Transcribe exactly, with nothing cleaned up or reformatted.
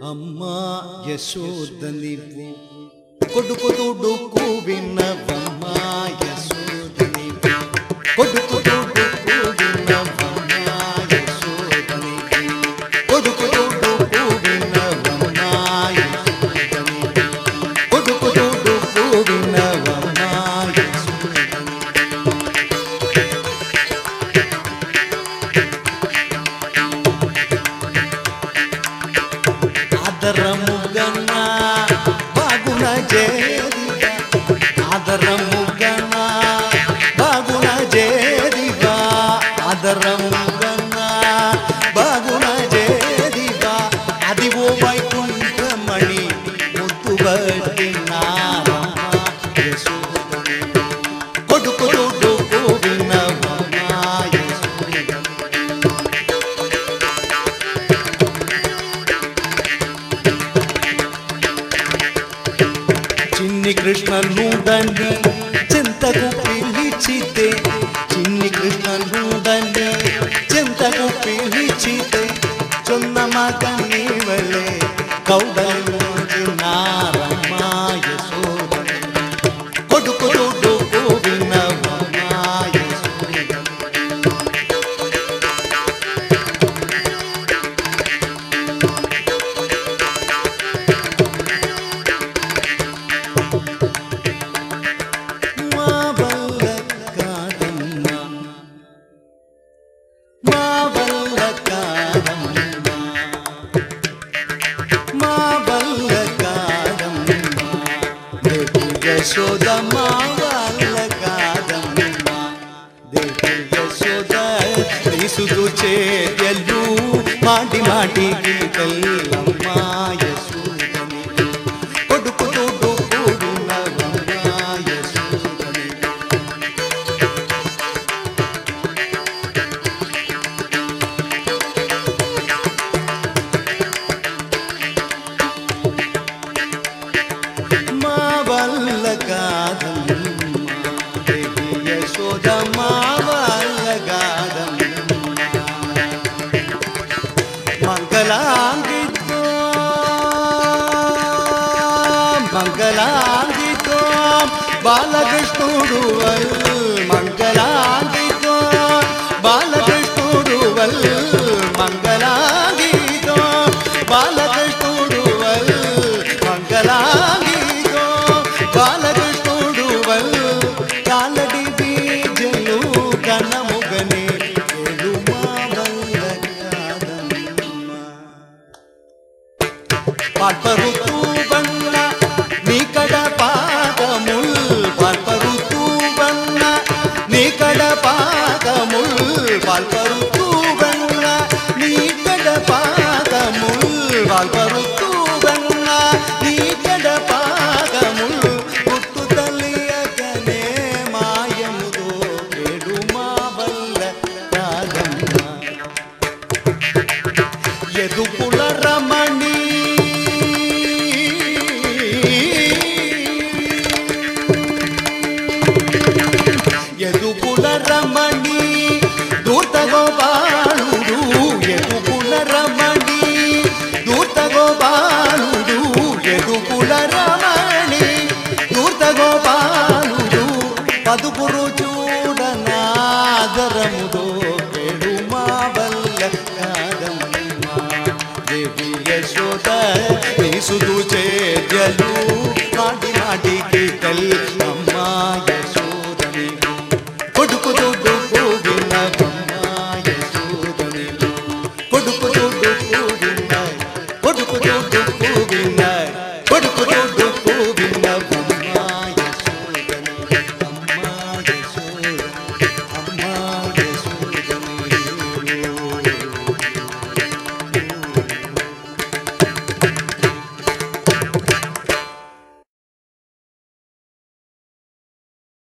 అమ్మా యశోద నీవు కొడుకు దుడుకు విన్నవమ్మా యశోద నీవు కొడుకు దుడుకు విన్నవమ్మా యశోద నీవు కొడుకు దుడుకు విన్నవమ్మా యశోద నీవు కొడుకు దుడుకు విన్నవమ్మా యశోద ఆదరముగన బాగున చేదివా ఆదరముగన బాగున చేదివా ఆదరముగన బాగున చేదివా అదివో వైకుంఠమణి ముద్దుబట్టినారమ్మా యశోద కొడుకు దుడుకు విన్నవమ్మా యశోద చిన్ని కృష్ణనుడని చింతకు పిలిచితే చిన్ని కృష్ణనుడని చింతకు పిలిచితే చొన్న మగని వలే కౌడలున్నారమ్మా యశోద కొడుకు దుడుకు విన్నవమ్మా యశోద యశోద మా వాళ్ళ కాదమ్మా దేవి యశోద తీసుకు చేర్యలు మాటి మాటికి తెల్లమ్మా యశోద కొడుకు దుడుకు విన్నవమ్మా యశోద మా వల్ల కాదమ్మా దేవి యశోద మా వల్ల కాదమ్మా మంగళాంగితో మంగళాంగితో బాలకృష్ణుడు వల్ మంగళాంగితో బాలకృష్ణుడు వల్ మంగళాంగితో బాలకృష్ణుడు వల్ మంగళాంగితో బాలకృష్ణుడు వల్ కాలడి బీజలు కనముగని ఏడు మా వల్ల కాదమ్మా పాల్పరుతూ బన్న నీకడ పాదముల్ పాల్పరుతూ బన్న నీకడ పాదముల్ పాల్పరుతూ బన్న నీకడ పాదముల్ పాల్పరుతూ బన్న నీకడ పాదముల్ పుట్టు తల్లియగనే మాయముదో ఏడు మా వల్ల కాదమ్మా ఎదుపుల రమణి ఎదుపుల రమణి దూత గోపాలుడు ఎదుపుల రమణి దూత గోపాలుడు ఎదుపుల రమణి దూత గోపాలుడు పదుపురు చూడనాదరముదో ఏడు మా వల్ల కాదమ్మా దేవి యశోద తీసుకు చేర్యలు మాటి మాటికి తెల్లమ్మా యశోద నీవు కొడుకు దుడుకు విన్నవమ్మా యశోద నీవు కొడుకు దుడుకు విన్న కొడుకు దుడుకు